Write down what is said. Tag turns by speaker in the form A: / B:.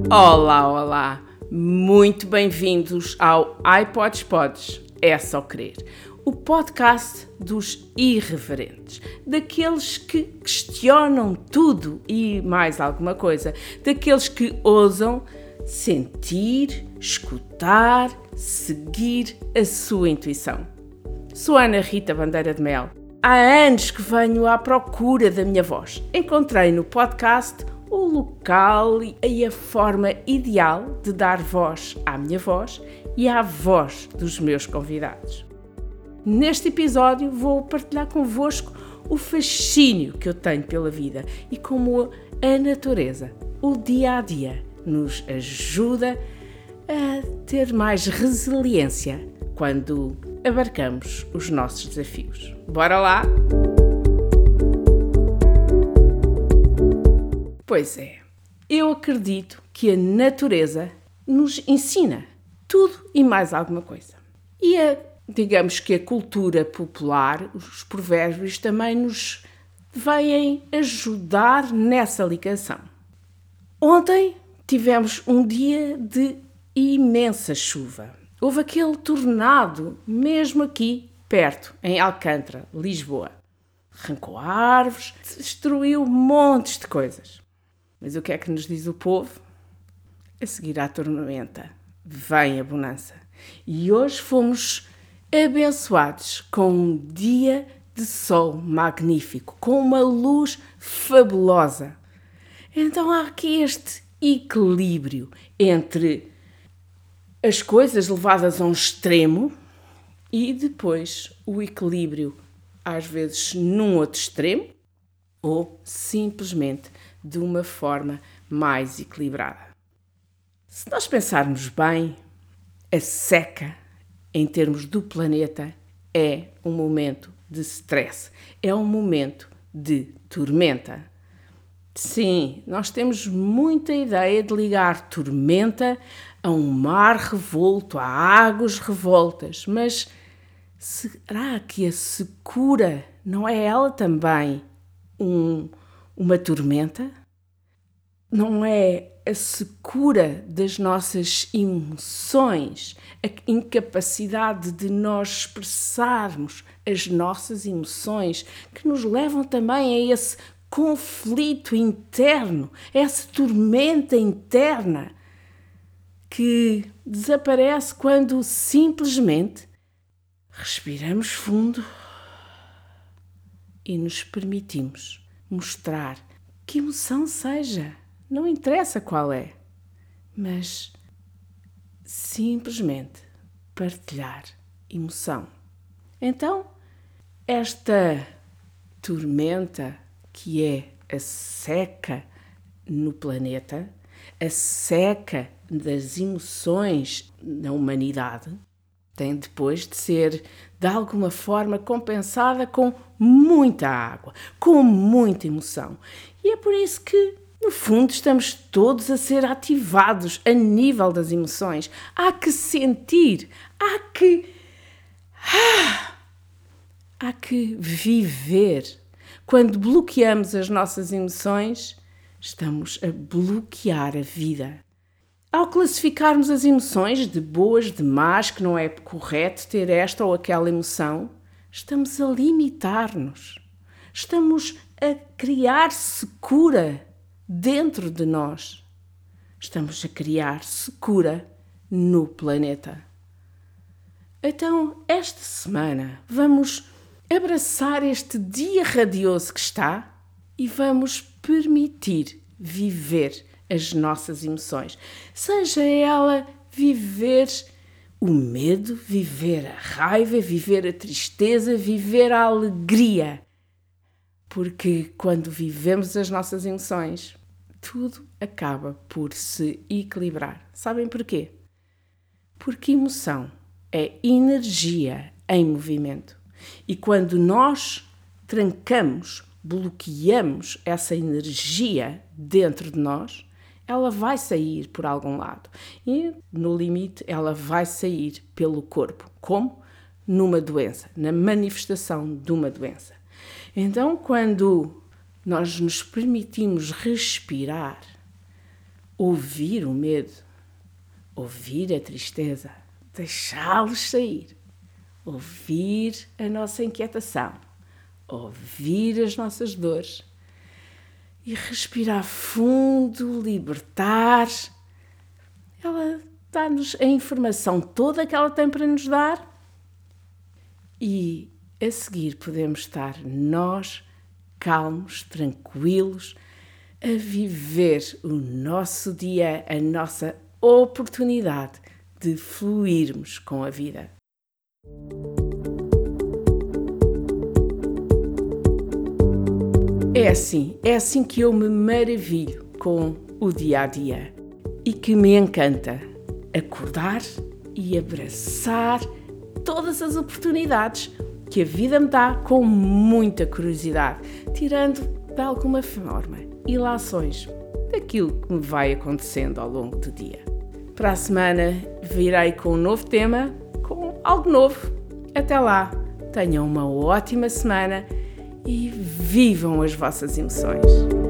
A: Olá, olá! Muito bem-vindos ao iPods Pods, é só querer. O podcast dos irreverentes, daqueles que questionam tudo e mais alguma coisa, daqueles que ousam sentir, escutar, seguir a sua intuição. Sou Ana Rita Bandeira de Mel. Há anos que venho à procura da minha voz. Encontrei no podcast o local e a forma ideal de dar voz à minha voz e à voz dos meus convidados. Neste episódio vou partilhar convosco o fascínio que eu tenho pela vida e como a natureza, o dia a dia, nos ajuda a ter mais resiliência quando abarcamos os nossos desafios. Bora lá? Pois é, eu acredito que a natureza nos ensina tudo e mais alguma coisa. E digamos que a cultura popular, os provérbios também nos vêm ajudar nessa ligação. Ontem tivemos um dia de imensa chuva. Houve aquele tornado mesmo aqui perto, em Alcântara, Lisboa. Arrancou árvores, destruiu montes de coisas. Mas o que é que nos diz o povo? A seguir à tormenta vem a bonança. E hoje fomos abençoados com um dia de sol magnífico, com uma luz fabulosa. Então há aqui este equilíbrio entre as coisas levadas a um extremo e depois o equilíbrio, às vezes num outro extremo, ou simplesmente de uma forma mais equilibrada. Se nós pensarmos bem, a seca, em termos do planeta, é um momento de stress, é um momento de tormenta. Sim, nós temos muita ideia de ligar tormenta a um mar revolto, a águas revoltas, mas será que a secura não é ela também uma tormenta? Não é a secura das nossas emoções, a incapacidade de nós expressarmos as nossas emoções que nos levam também a esse conflito interno, a essa tormenta interna que desaparece quando simplesmente respiramos fundo e nos permitimos mostrar que emoção seja, não interessa qual é, mas simplesmente partilhar emoção. Então, esta tormenta que é a seca no planeta, a seca das emoções na humanidade, tem depois de ser, de alguma forma, compensada com muita água, com muita emoção. E é por isso que, no fundo, estamos todos a ser ativados a nível das emoções. Há que sentir, há que viver. Quando bloqueamos as nossas emoções, estamos a bloquear a vida. Ao classificarmos as emoções de boas, de más, que não é correto ter esta ou aquela emoção, estamos a limitar-nos. Estamos a criar secura dentro de nós. Estamos a criar secura no planeta. Então, esta semana, vamos abraçar este dia radioso que está e vamos permitir viver as nossas emoções. Seja ela viver o medo, viver a raiva, viver a tristeza, viver a alegria. Porque quando vivemos as nossas emoções, tudo acaba por se equilibrar. Sabem porquê? Porque emoção é energia em movimento. E quando nós trancamos, bloqueamos essa energia dentro de nós, ela vai sair por algum lado. E, no limite, ela vai sair pelo corpo. Como? Numa doença, na manifestação de uma doença. Então, quando nós nos permitimos respirar, ouvir o medo, ouvir a tristeza, deixá-los sair, ouvir a nossa inquietação, ouvir as nossas dores e respirar fundo, libertar. Ela dá-nos a informação toda que ela tem para nos dar e a seguir podemos estar nós calmos, tranquilos, a viver o nosso dia, a nossa oportunidade de fluirmos com a vida. É assim que eu me maravilho com o dia a dia e que me encanta acordar e abraçar todas as oportunidades que a vida me dá com muita curiosidade, tirando de alguma forma ilações daquilo que me vai acontecendo ao longo do dia. Para a semana virei com um novo tema, com algo novo. Até lá, tenham uma ótima semana e vivam as vossas emoções.